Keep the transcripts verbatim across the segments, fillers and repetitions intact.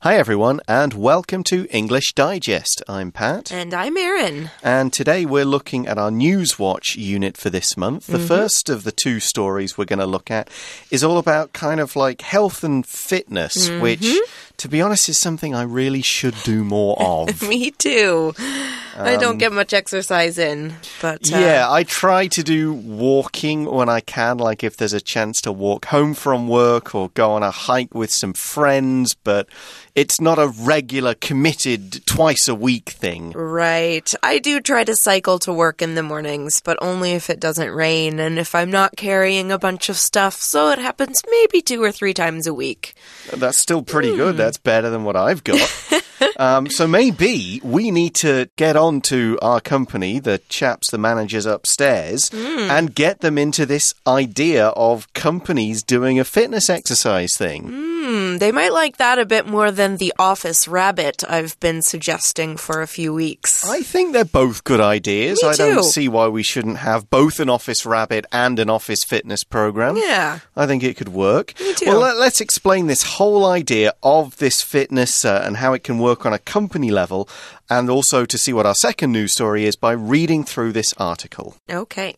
Hi everyone, and welcome to English Digest. I'm Pat. And I'm Erin. And today we're looking at our Newswatch unit for this month. The mm-hmm. first of the two stories we're going to look at is all about kind of like health and fitness, mm-hmm. which, to be honest, is something I really should do more of. Me too. Um, I don't get much exercise in, but... Uh... Yeah, I try to do walking when I can, like if there's a chance to walk home from work or go on a hike with some friends, but... It's not a regular, committed, twice-a-week thing. Right. I do try to cycle to work in the mornings, but only if it doesn't rain and if I'm not carrying a bunch of stuff, so it happens maybe two or three times a week. That's still pretty mm. good. That's better than what I've got. um, so maybe we need to get on to our company, the chaps, the managers upstairs, mm. and get them into this idea of companies doing a fitness exercise thing. Mm, they might like that a bit more than the office rabbit I've been suggesting for a few weeks. I think they're both good ideas. Me I too. don't see why we shouldn't have both an office rabbit and an office fitness program. Yeah. I think it could work. Me too. Well, let, let's explain this whole idea of this fitness uh, and how it can work on a company level, and also to see what our second news story is by reading through this article. Okay.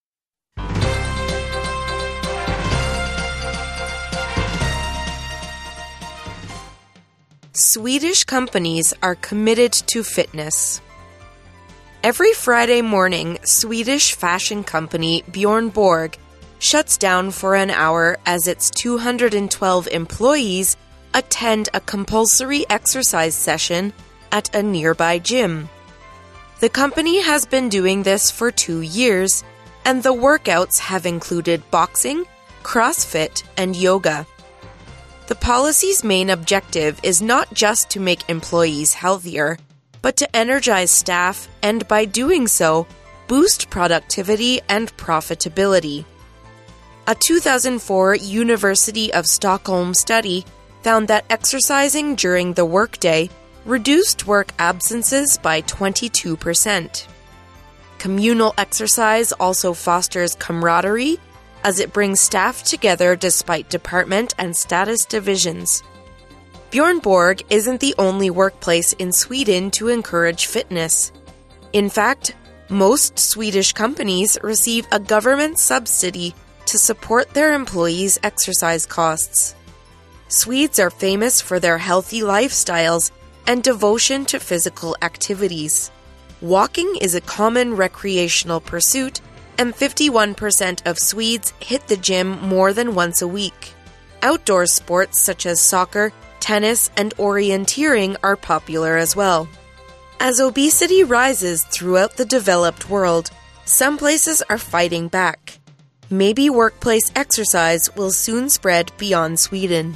Swedish companies are committed to fitness. Every Friday morning, Swedish fashion company Bjorn Borg shuts down for an hour as its two hundred twelve employees attend a compulsory exercise session at a nearby gym. The company has been doing this for two years, and the workouts have included boxing, CrossFit, and yoga. The policy's main objective is not just to make employees healthier, but to energize staff and, by doing so, boost productivity and profitability. A two thousand four University of Stockholm study found that exercising during the workday reduced work absences by twenty-two percent. Communal exercise also fosters camaraderie, as it brings staff together despite department and status divisions. Bjorn Borg isn't the only workplace in Sweden to encourage fitness. In fact, most Swedish companies receive a government subsidy to support their employees' exercise costs. Swedes are famous for their healthy lifestyles and devotion to physical activities. Walking is a common recreational pursuit, and fifty-one percent of Swedes hit the gym more than once a week. Outdoor sports such as soccer, tennis, and orienteering are popular as well. As obesity rises throughout the developed world, some places are fighting back. Maybe workplace exercise will soon spread beyond Sweden.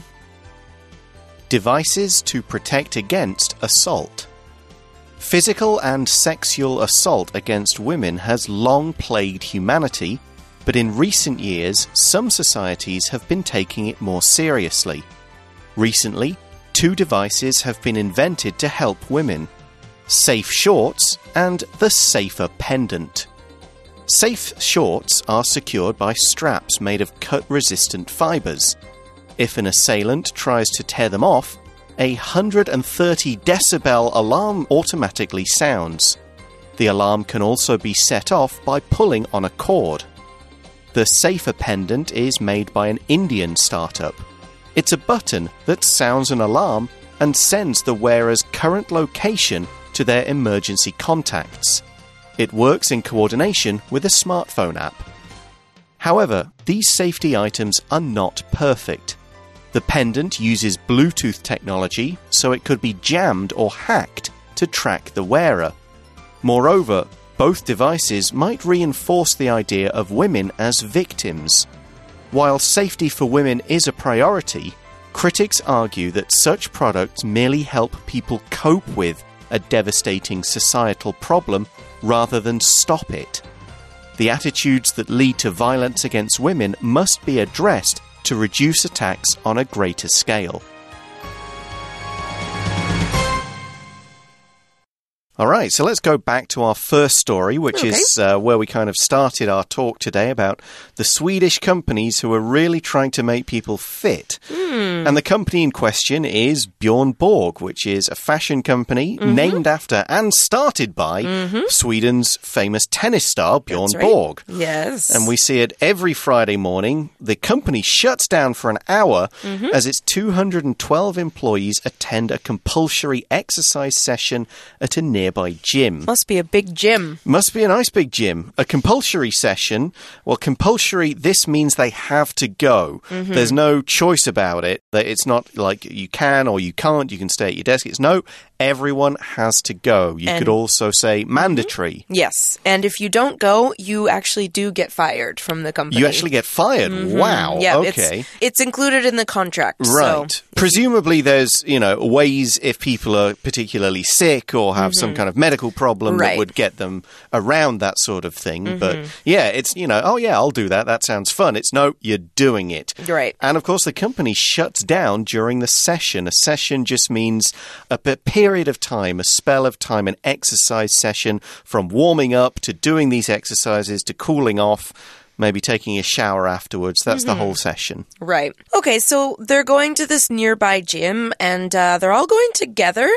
Devices to protect against assault. Physical and sexual assault against women has long plagued humanity, but in recent years, some societies have been taking it more seriously. Recently, two devices have been invented to help women: Safe Shorts and the Safer Pendant. Safe Shorts are secured by straps made of cut-resistant fibers. If an assailant tries to tear them off, a one hundred thirty decibel alarm automatically sounds. The alarm can also be set off by pulling on a cord. The Safer Pendant is made by an Indian startup. It's a button that sounds an alarm and sends the wearer's current location to their emergency contacts. It works in coordination with a smartphone app. However, these safety items are not perfect. The pendant uses Bluetooth technology, so it could be jammed or hacked to track the wearer. Moreover, both devices might reinforce the idea of women as victims. While safety for women is a priority, critics argue that such products merely help people cope with a devastating societal problem rather than stop it. The attitudes that lead to violence against women must be addressed to reduce attacks on a greater scale. All right, so let's go back to our first story, which okay. is uh, where we kind of started our talk today about the Swedish companies who are really trying to make people fit. Mm. And the company in question is Bjorn Borg, which is a fashion company mm-hmm. named after and started by mm-hmm. Sweden's famous tennis star, Bjorn That's right. Borg. Yes. And we see it every Friday morning. The company shuts down for an hour mm-hmm. as its two hundred twelve employees attend a compulsory exercise session at a nearby gym. Must be a big gym. Must be a nice big gym. A compulsory session. Well, compulsory, this means they have to go. Mm-hmm. There's no choice about it. It's not like you can or you can't. You can stay at your desk. It's no, everyone has to go. You and, could also say mandatory. Mm-hmm. Yes. And if you don't go, you actually do get fired from the company. You actually get fired? Mm-hmm. Wow. Yeah, okay. It's, it's included in the contract. Right. So. Presumably there's, you know, ways if people are particularly sick or have mm-hmm. some kind of medical problem right. that would get them around that sort of thing. Mm-hmm. But yeah, it's, you know, oh yeah, I'll do that. That sounds fun. It's no, you're doing it. Right. And of course the company shuts down during the session. A session just means a period of time, a spell of time, an exercise session from warming up to doing these exercises to cooling off. Maybe taking a shower afterwards. That's mm-hmm. the whole session. Right. Okay, so they're going to this nearby gym, and uh, they're all going together,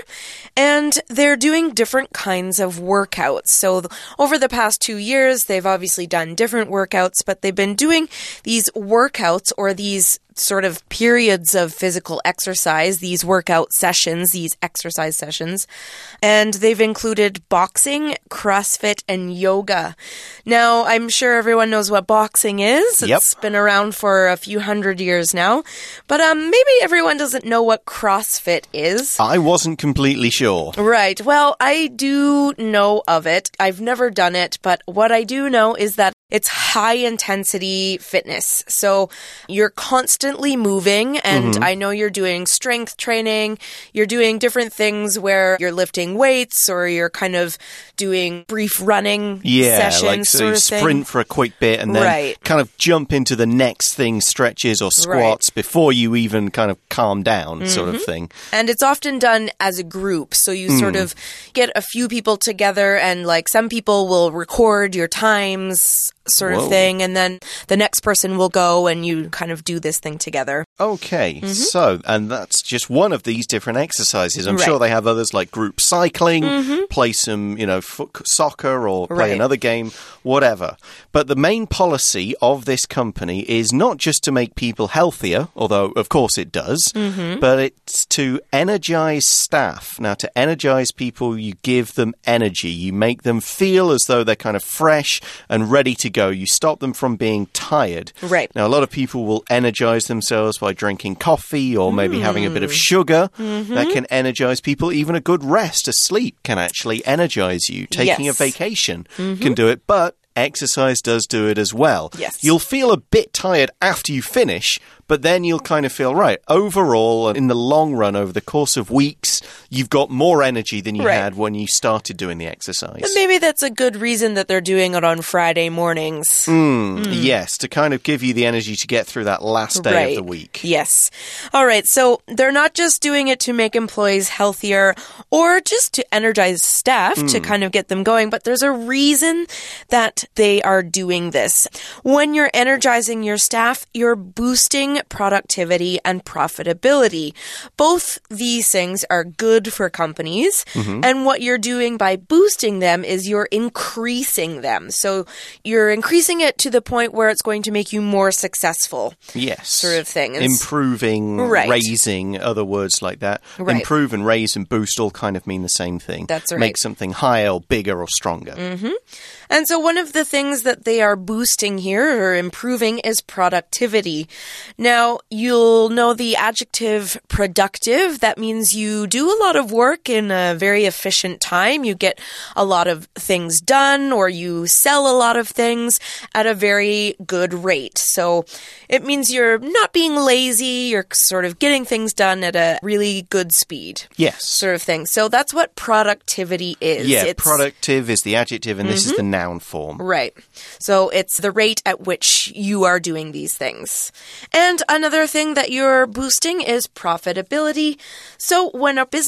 and they're doing different kinds of workouts. So th- over the past two years, they've obviously done different workouts, but they've been doing these workouts or these sort of periods of physical exercise, these workout sessions, these exercise sessions, and they've included boxing, CrossFit, and yoga. Now, I'm sure everyone knows what boxing is. Yep. It's been around for a few hundred years now, but um, maybe everyone doesn't know what CrossFit is. I wasn't completely sure. Right. Well, I do know of it. I've never done it, but what I do know is that it's high-intensity fitness. So you're constantly moving, and mm-hmm. I know you're doing strength training. You're doing different things where you're lifting weights or you're kind of doing brief running yeah, sessions like so sort you of thing. Sprint for a quick bit and then right. kind of jump into the next thing, stretches or squats, right. before you even kind of calm down mm-hmm. sort of thing. And it's often done as a group. So you mm. sort of get a few people together and like some people will record your times sort Whoa. of thing, and then the next person will go and you kind of do this thing together. Okay, mm-hmm. so, and that's just one of these different exercises. I'm right. sure they have others like group cycling, mm-hmm. play some, you know, foot soccer or play right. another game, whatever. But the main policy of this company is not just to make people healthier, although of course it does, mm-hmm. but it's to energize staff. Now, to energize people, you give them energy. You make them feel as though they're kind of fresh and ready to go. You stop them from being tired. Right. Now, a lot of people will energize themselves by drinking coffee or maybe mm. having a bit of sugar. Mm-hmm. That can energize people. Even a good rest, a sleep can actually energize you. Taking yes. a vacation mm-hmm. can do it, but exercise does do it as well. Yes. You'll feel a bit tired after you finish, but then you'll kind of feel, right, overall, in the long run, over the course of weeks, you've got more energy than you right. had when you started doing the exercise. And maybe that's a good reason that they're doing it on Friday mornings. Mm, mm. Yes, to kind of give you the energy to get through that last day right. of the week. Yes. All right, so they're not just doing it to make employees healthier or just to energize staff mm. to kind of get them going, but there's a reason that they are doing this. When you're energizing your staff, you're boosting productivity and profitability. Both these things are good for companies, mm-hmm. and what you're doing by boosting them is you're increasing them. So you're increasing it to the point where it's going to make you more successful. Yes. Sort of thing. Improving, right. raising, other words like that. Right. Improve and raise and boost all kind of mean the same thing. That's right. Make something higher or bigger or stronger. Mm-hmm. And so one of the things that they are boosting here or improving is productivity. Now, you'll know the adjective productive. That means you do a lot of work in a very efficient time. You get a lot of things done, or you sell a lot of things at a very good rate. So it means you're not being lazy. You're sort of getting things done at a really good speed. Yes. Sort of thing. So that's what productivity is. Yeah, it's, productive is the adjective, and mm-hmm. this is the noun form. Right. So it's the rate at which you are doing these things. And another thing that you're boosting is profitability. So when a business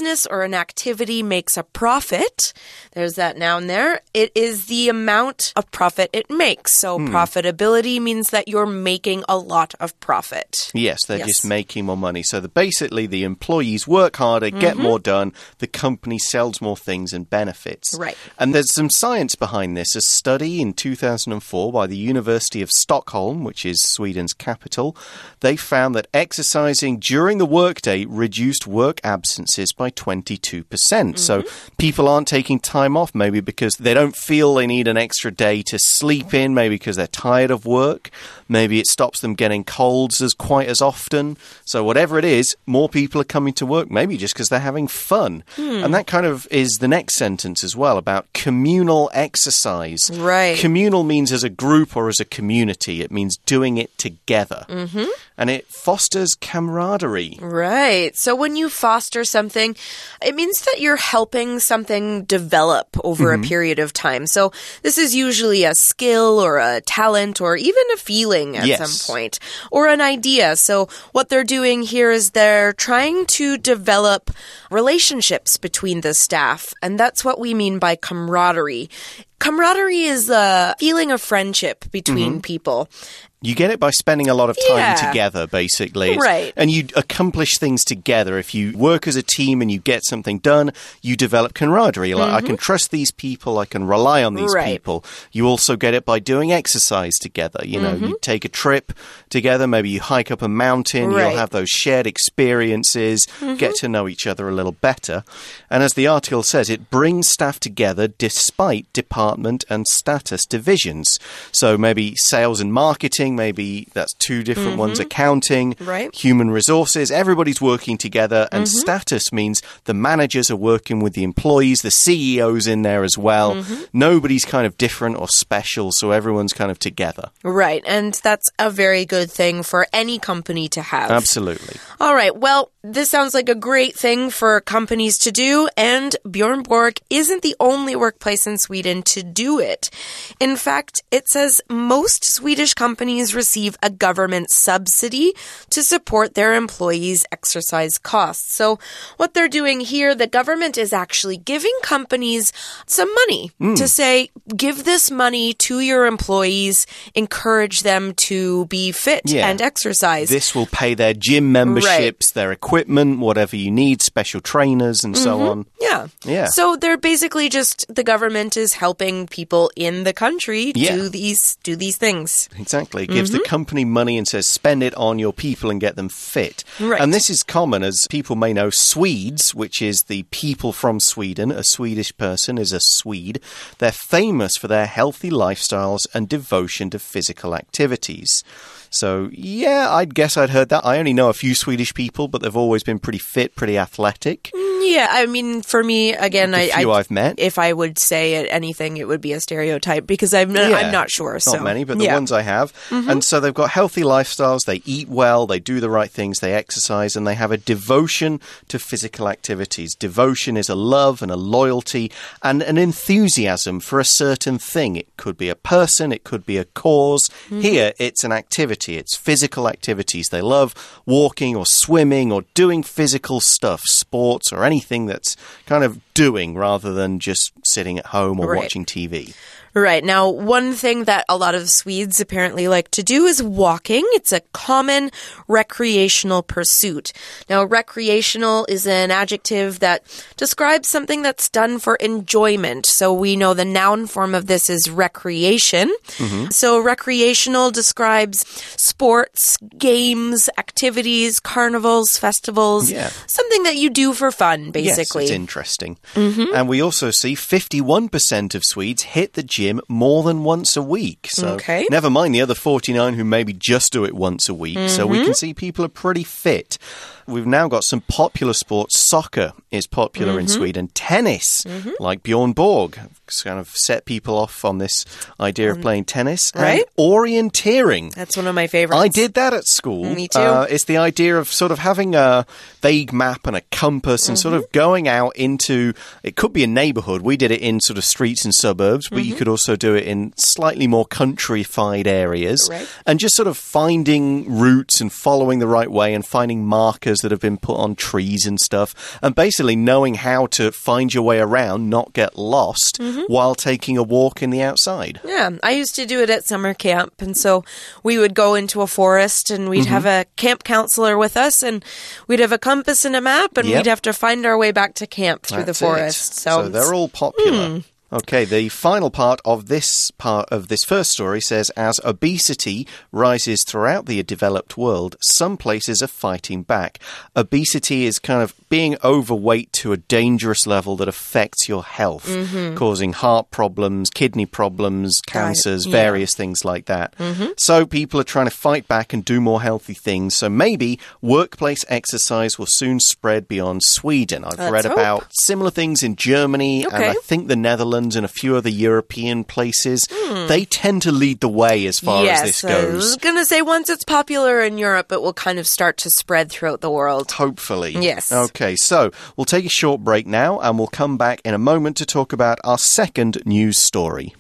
business or an activity makes a profit, there's that noun there, it is the amount of profit it makes. So mm. profitability means that you're making a lot of profit. Yes, they're yes. just making more money. So the, basically the employees work harder, get mm-hmm. more done, the company sells more things and benefits. Right. And there's some science behind this. A study in two thousand four by the University of Stockholm, which is Sweden's capital, they found that exercising during the workday reduced work absences by twenty-two percent. Mm-hmm. So people aren't taking time off, maybe because they don't feel they need an extra day to sleep in, maybe because they're tired of work. Maybe it stops them getting colds as quite as often. So whatever it is, more people are coming to work, maybe just because they're having fun. Hmm. And that kind of is the next sentence as well, about communal exercise. Right. Communal means as a group or as a community. It means doing it together. Mm-hmm. And it fosters camaraderie. Right. So when you foster something, it means that you're helping something develop over mm-hmm. a period of time. So this is usually a skill or a talent or even a feeling at yes. some point, or an idea. So what they're doing here is they're trying to develop relationships between the staff. And that's what we mean by camaraderie. Camaraderie is a feeling of friendship between mm-hmm. people. You get it by spending a lot of time yeah. together, basically. It's, right. And you accomplish things together. If you work as a team and you get something done, you develop camaraderie. Like, mm-hmm. I can trust these people. I can rely on these right. people. You also get it by doing exercise together. You know, mm-hmm. you take a trip together. Maybe you hike up a mountain. Right. You'll have those shared experiences, mm-hmm. get to know each other a little better. And as the article says, it brings staff together despite department and status divisions. So maybe sales and marketing, maybe that's two different mm-hmm. ones, accounting, right. human resources, everybody's working together, and mm-hmm. status means the managers are working with the employees, the C E O's in there as well. Mm-hmm. Nobody's kind of different or special, so everyone's kind of together. Right, and that's a very good thing for any company to have. Absolutely. All right, well, this sounds like a great thing for companies to do, and Bjorn Borg isn't the only workplace in Sweden to do it. In fact, it says most Swedish companies receive a government subsidy to support their employees' exercise costs. So what they're doing here, the government is actually giving companies some money mm. to say, give this money to your employees, encourage them to be fit yeah. and exercise. This will pay their gym memberships, right. their equipment, whatever you need, special trainers and so mm-hmm. on. Yeah. Yeah. So they're basically just, the government is helping people in the country yeah. do these do these things. Exactly. It gives mm-hmm. the company money and says, spend it on your people and get them fit. Right. And this is common, as people may know, Swedes, which is the people from Sweden. A Swedish person is a Swede. They're famous for their healthy lifestyles and devotion to physical activities. So, yeah, I'd guess I'd heard that. I only know a few Swedish people, but they've always been pretty fit, pretty athletic. Yeah, I mean, for me, again, the I, few I, I've met. If I would say anything, it would be a stereotype because I'm not, yeah, I'm not sure. Not so. many, but the yeah. ones I have. Mm-hmm. And so they've got healthy lifestyles, they eat well, they do the right things, they exercise, and they have a devotion to physical activities. Devotion is a love and a loyalty and an enthusiasm for a certain thing. It could be a person, it could be a cause. Mm-hmm. Here, it's an activity. It's physical activities. They love walking or swimming or doing physical stuff, sports or anything that's kind of doing rather than just sitting at home or right. watching T V. Right. Now, one thing that a lot of Swedes apparently like to do is walking. It's a common recreational pursuit. Now, recreational is an adjective that describes something that's done for enjoyment. So we know the noun form of this is recreation. Mm-hmm. So recreational describes sports, games, activities, carnivals, festivals, yeah. something that you do for fun, basically. Yes, it's interesting. Mm-hmm. And we also see fifty-one percent of Swedes hit the gym more than once a week. So okay. never mind the other forty-nine who maybe just do it once a week. Mm-hmm. So we can see people are pretty fit. We've now got some popular sports. Soccer is popular mm-hmm. in Sweden. Tennis, mm-hmm. like Bjorn Borg, kind of set people off on this idea um, of playing tennis. Right? And orienteering. That's one of my favorites. I did that at school. Me too. Uh, it's the idea of sort of having a vague map and a compass and mm-hmm. sort of going out into, it could be a neighborhood. We did it in sort of streets and suburbs, but mm-hmm. you could also do it in slightly more countrified areas. Right. And just sort of finding routes and following the right way and finding markers that have been put on trees and stuff. And basically knowing how to find your way around, not get lost mm-hmm. while taking a walk in the outside. Yeah, I used to do it at summer camp. And so we would go into a forest and we'd mm-hmm. have a camp counselor with us and we'd have a compass and a map and yep. we'd have to find our way back to camp through That's the forest. So, so they're all popular. Mm. Okay, the final part of this part of this first story says, as obesity rises throughout the developed world, some places are fighting back. Obesity is kind of being overweight to a dangerous level that affects your health, mm-hmm. causing heart problems, kidney problems, cancers, yeah. various things like that. Mm-hmm. So people are trying to fight back and do more healthy things. So maybe workplace exercise will soon spread beyond Sweden. I've Let's read hope. about similar things in Germany okay. and I think the Netherlands and a few other European places. Hmm. They tend to lead the way as far yes, as this goes. I was going to say once it's popular in Europe, it will kind of start to spread throughout the world. Hopefully. Yes. Okay, so we'll take a short break now and we'll come back in a moment to talk about our second news story.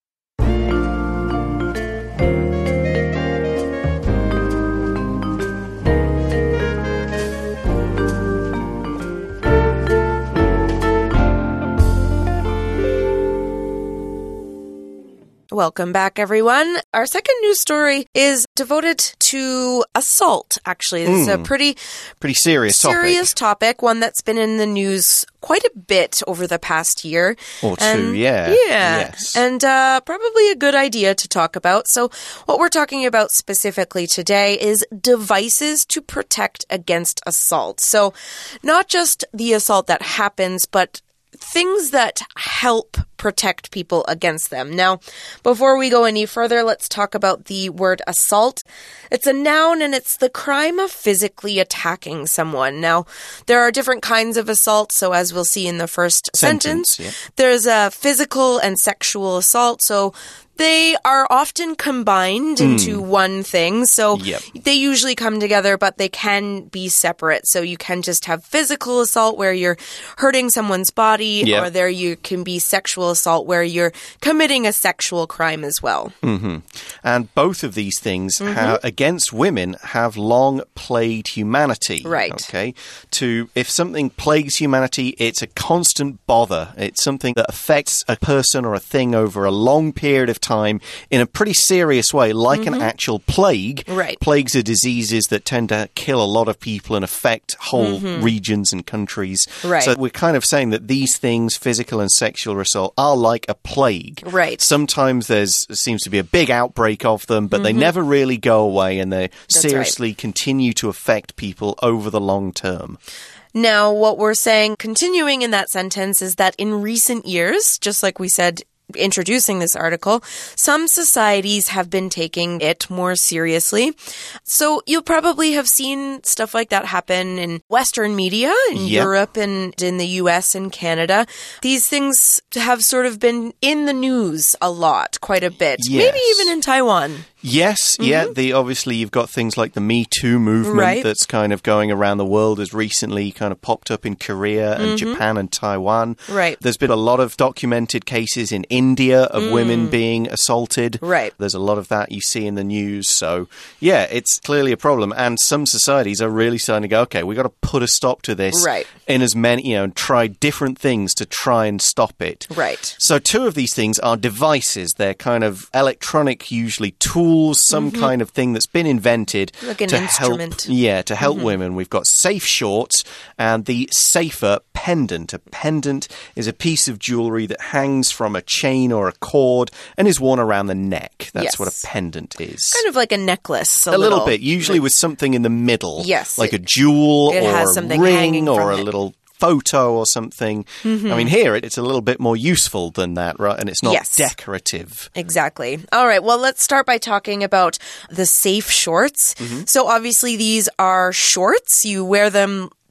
Welcome back, everyone. Our second news story is devoted to assault, actually. It's mm. a pretty, pretty serious, serious topic. topic, one that's been in the news quite a bit over the past year. Or two, and, yeah. Yeah. Yes. And uh, probably a good idea to talk about. So what we're talking about specifically today is devices to protect against assault. So not just the assault that happens, but things that help protect people against them. Now, before we go any further, let's talk about the word assault. It's a noun and it's the crime of physically attacking someone. Now, there are different kinds of assault. So as we'll see in the first sentence, sentence yeah. there's a physical and sexual assault. So they are often combined into mm. one thing. So yep. they usually come together, but they can be separate. So you can just have physical assault where you're hurting someone's body, yep. or there you can be sexual assault where you're committing a sexual crime as well. Mm-hmm. And both of these things mm-hmm. ha- against women have long plagued humanity. Right. Okay. To if something plagues humanity, it's a constant bother. It's something that affects a person or a thing over a long period of time in a pretty serious way, like mm-hmm. an actual plague. Right. Plagues are diseases that tend to kill a lot of people and affect whole mm-hmm. regions and countries. Right. So we're kind of saying that these things, physical and sexual assault, are like a plague. Right. Sometimes there's seems to be a big outbreak of them, but mm-hmm. they never really go away and they That's seriously right. continue to affect people over the long term. Now, what we're saying, continuing in that sentence, is that in recent years, just like we said introducing this article, some societies have been taking it more seriously. So you'll probably have seen stuff like that happen in Western media, in yep. Europe and in the U S and Canada. These things have sort of been in the news a lot, quite a bit. Yes. Maybe even in Taiwan. Yes, mm-hmm. yeah. The obviously you've got things like the Me Too movement right. that's kind of going around the world, has recently kind of popped up in Korea and mm-hmm. Japan and Taiwan. Right. There's been a lot of documented cases in India of mm. women being assaulted. Right. There's a lot of that you see in the news. So, yeah, it's clearly a problem. And some societies are really starting to go, okay, we've got to put a stop to this. Right. In as many, you know, and try different things to try and stop it. Right. So two of these things are devices. They're kind of electronic, usually tools, some mm-hmm. kind of thing that's been invented like an to instrument. help. Yeah, to help mm-hmm. women. We've got Safe Shorts and the Safer Pendant. A pendant is a piece of jewelry that hangs from a chain or a cord and is worn around the neck. That's yes. what a pendant is. Kind of like a necklace. A, a little, little bit, usually with something in the middle. Yes. Like it, a jewel it or has a ring or a it. little photo or something. Mm-hmm. I mean, here it's a little bit more useful than that, right? And it's not yes. decorative. Exactly. All right. Well, let's start by talking about the Safe Shorts. Mm-hmm. So obviously these are shorts. You wear them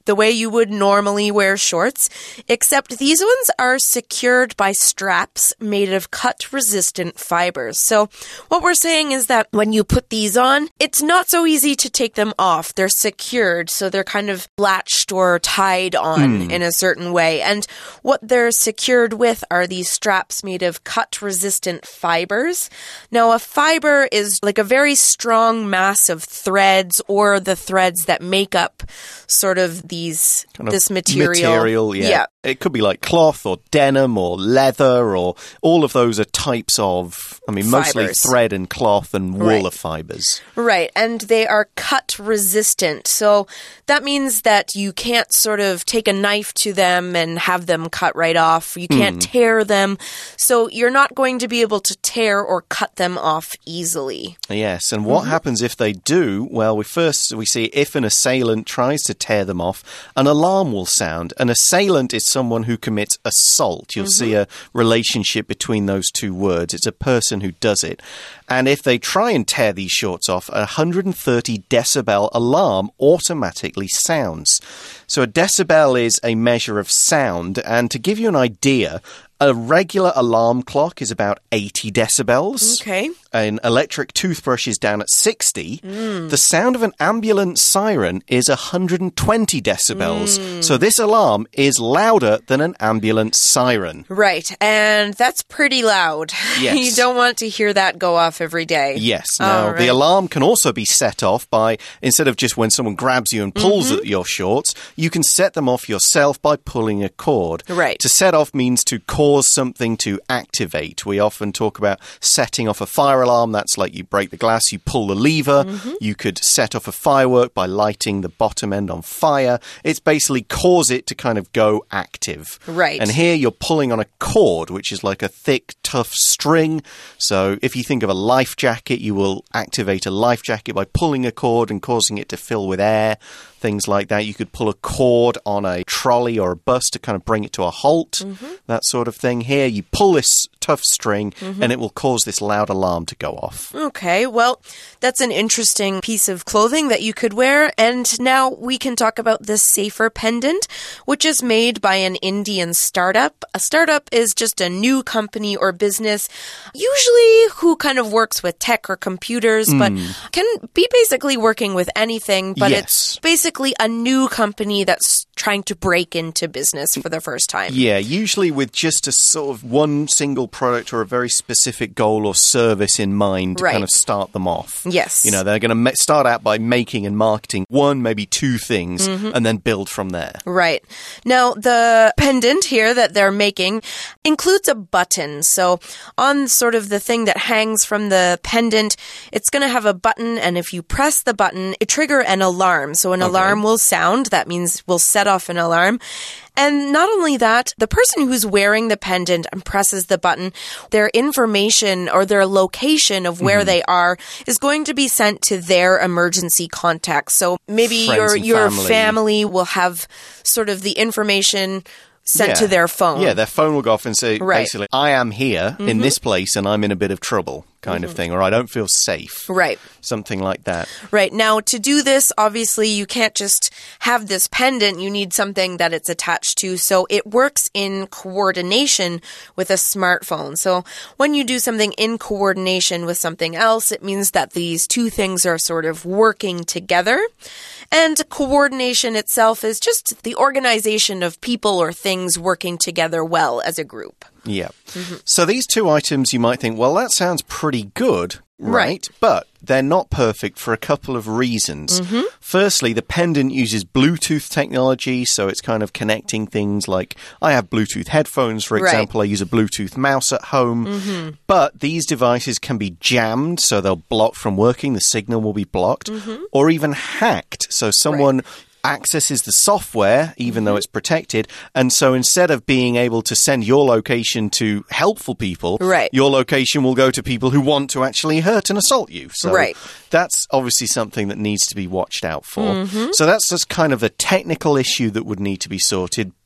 the way you would normally wear shorts, except these ones are secured by straps made of cut-resistant fibers. So what we're saying is that when you put these on, it's not so easy to take them off. They're secured, so they're kind of latched or tied on mm. in a certain way. And what they're secured with are these straps made of cut-resistant fibers. Now, a fiber is like a very strong mass of threads or the threads that make up sort of these kind this of material. Material, yeah. yeah. It could be like cloth or denim or leather or all of those are types of, I mean, fibers. Mostly thread and cloth and wool right. of fibers. Right. And they are cut resistant. So that means that you can't sort of take a knife to them and have them cut right off. You can't mm. tear them. So you're not going to be able to tear or cut them off easily. Yes. And what mm-hmm. happens if they do? Well, we first we see if an assailant tries to tear them off, an alarm will sound. An assailant is someone who commits assault. You'll mm-hmm. see a relationship between those two words. It's a person who does it. And if they try and tear these shorts off, a one hundred thirty decibel alarm automatically sounds. So a decibel is a measure of sound. And to give you an idea, a regular alarm clock is about eighty decibels. Okay. An electric toothbrush is down at sixty. Mm. The sound of an ambulance siren is one hundred twenty decibels. Mm. So this alarm is louder than an ambulance siren. Right. And that's pretty loud. Yes. You don't want to hear that go off every day. Yes. Now, right. the alarm can also be set off by, instead of just when someone grabs you and pulls mm-hmm. at your shorts, you can set them off yourself by pulling a cord. Right. To set off means to cause something to activate. We often talk about setting off a fire alarm. That's like you break the glass, you pull the lever. Mm-hmm. You could set off a firework by lighting the bottom end on fire. It's basically cause it to kind of go active. Right. And here you're pulling on a cord, which is like a thick, tough string. So if you think of a life jacket, you will activate a life jacket by pulling a cord and causing it to fill with air. Things like that. You could pull a cord on a trolley or a bus to kind of bring it to a halt, mm-hmm. that sort of thing. Here, you pull this tough string mm-hmm. and it will cause this loud alarm to go off. Okay, well, that's an interesting piece of clothing that you could wear. And now we can talk about this Safer pendant, which is made by an Indian startup. A startup is just a new company or business, usually who kind of works with tech or computers, mm. but can be basically working with anything, but yes. it's basically a new company that's trying to break into business for the first time. Yeah, usually with just a sort of one single product or a very specific goal or service in mind to right. kind of start them off. Yes. You know, they're going to start out by making and marketing one, maybe two things, mm-hmm. and then build from there. Right. Now, the pendant here that they're making includes a button. So on sort of the thing that hangs from the pendant, it's going to have a button, and if you press the button, it trigger an alarm. So an okay. alarm will sound. That means we'll set off an alarm. And not only that, the person who's wearing the pendant and presses the button, their information or their location of where mm-hmm. they are is going to be sent to their emergency contacts. So maybe Friends your your family. family will have sort of the information sent yeah. to their phone. Yeah, their phone will go off and say, right. basically, I am here mm-hmm. in this place and I'm in a bit of trouble, kind mm-hmm. of thing, or I don't feel safe. Right. Something like that. Right. Now, to do this, obviously, you can't just have this pendant. You need something that it's attached to. So it works in coordination with a smartphone. So when you do something in coordination with something else, it means that these two things are sort of working together. And coordination itself is just the organization of people or things working together well as a group. Yeah. Mm-hmm. So these two items, you might think, well, that sounds pretty good, right? Right. But they're not perfect for a couple of reasons. Mm-hmm. Firstly, the pendant uses Bluetooth technology, so it's kind of connecting things like, I have Bluetooth headphones, for example. Right. I use a Bluetooth mouse at home. Mm-hmm. But these devices can be jammed, so they'll block from working. The signal will be blocked. Mm-hmm. Or even hacked. So someone... Right. accesses the software, even mm-hmm. though it's protected. And so instead of being able to send your location to helpful people, right. your location will go to people who want to actually hurt and assault you. So right. that's obviously something that needs to be watched out for. Mm-hmm. So that's just kind of a technical issue that would need to be sorted.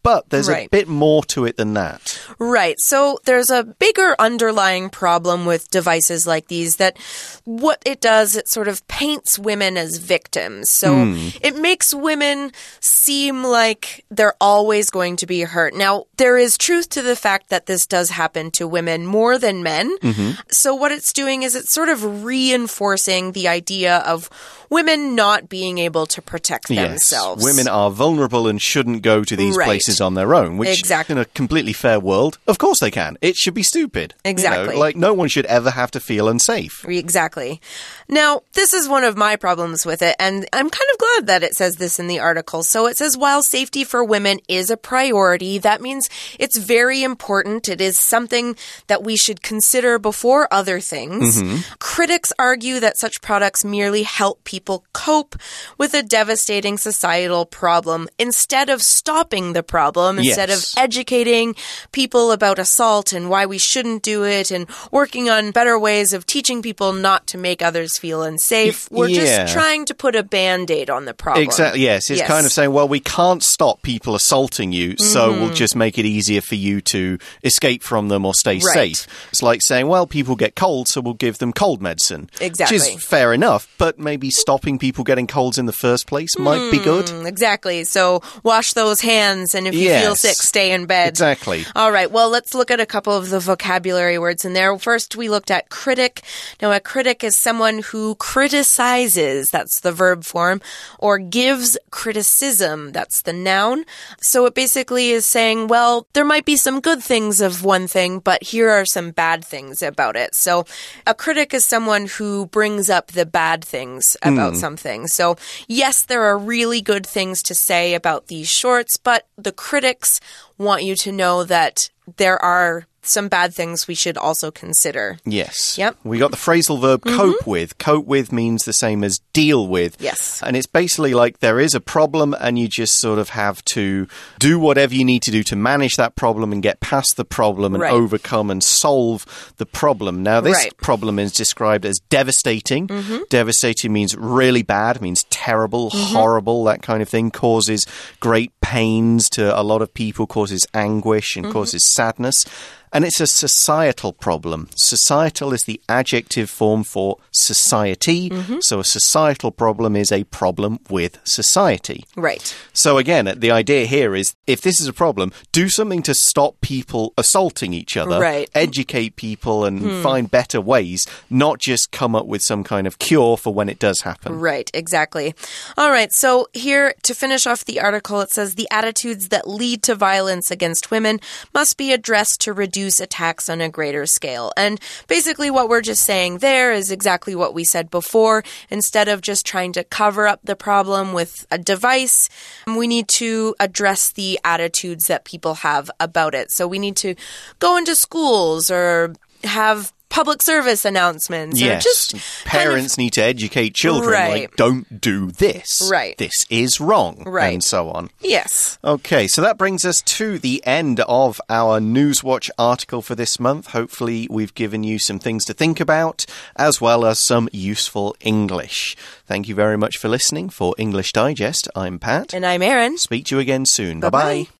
but there's Right. a bit more to it than that. Right. So there's a bigger underlying problem with devices like these that what it does, it sort of paints women as victims. So mm. it makes women seem like they're always going to be hurt. Now, there is truth to the fact that this does happen to women more than men. Mm-hmm. So what it's doing is it's sort of reinforcing the idea of women not being able to protect yes. themselves. Women are vulnerable and shouldn't go to these right. places on their own, which exactly. in a completely fair world, of course they can. It should be stupid. Exactly. You know, like, no one should ever have to feel unsafe. Exactly. Now, this is one of my problems with it, and I'm kind of glad that it says this in the article. So it says, while safety for women is a priority, that means it's very important. It is something that we should consider before other things. Mm-hmm. Critics argue that such products merely help people people cope with a devastating societal problem instead of stopping the problem, instead yes. of educating people about assault and why we shouldn't do it and working on better ways of teaching people not to make others feel unsafe. We're yeah. just trying to put a Band-Aid on the problem. Exactly, yes. It's yes. kind of saying, well, we can't stop people assaulting you, mm-hmm. so we'll just make it easier for you to escape from them or stay right. safe. It's like saying, well, people get cold, so we'll give them cold medicine. Exactly. Which is fair enough, but maybe stopping people getting colds in the first place might mm, be good. Exactly. So wash those hands, and if you yes. feel sick, stay in bed. Exactly. All right. Well, let's look at a couple of the vocabulary words in there. First, we looked at critic. Now, a critic is someone who criticizes, that's the verb form, or gives criticism, that's the noun. So it basically is saying, well, there might be some good things of one thing, but here are some bad things about it. So a critic is someone who brings up the bad things about mm. something. So yes, there are really good things to say about these shorts, but the critics want you to know that there are some bad things we should also consider. Yes. Yep. We got the phrasal verb cope mm-hmm. with. Cope with means the same as deal with. Yes. And it's basically like there is a problem and you just sort of have to do whatever you need to do to manage that problem and get past the problem and right. overcome and solve the problem. Now, this right. problem is described as devastating. Mm-hmm. Devastating means really bad, means terrible, mm-hmm. horrible, that kind of thing. Causes great pains to a lot of people, causes anguish and mm-hmm. causes sadness. And it's a societal problem. Societal is the adjective form for society. Mm-hmm. So a societal problem is a problem with society. Right. So again, the idea here is if this is a problem, do something to stop people assaulting each other. Right. Educate people and hmm. find better ways, not just come up with some kind of cure for when it does happen. Right, exactly. All right, so here to finish off the article, it says the attitudes that lead to violence against women must be addressed to reduce attacks on a greater scale. And basically what we're just saying there is exactly what we said before. Instead of just trying to cover up the problem with a device, we need to address the attitudes that people have about it. So we need to go into schools or have public service announcements. Yes. Or just Parents kind of, need to educate children, right. like, don't do this. Right. This is wrong. Right. And so on. Yes. Okay, so that brings us to the end of our Newswatch article for this month. Hopefully we've given you some things to think about, as well as some useful English. Thank you very much for listening. For English Digest, I'm Pat. And I'm Erin. Speak to you again soon. Bye-bye. Bye-bye.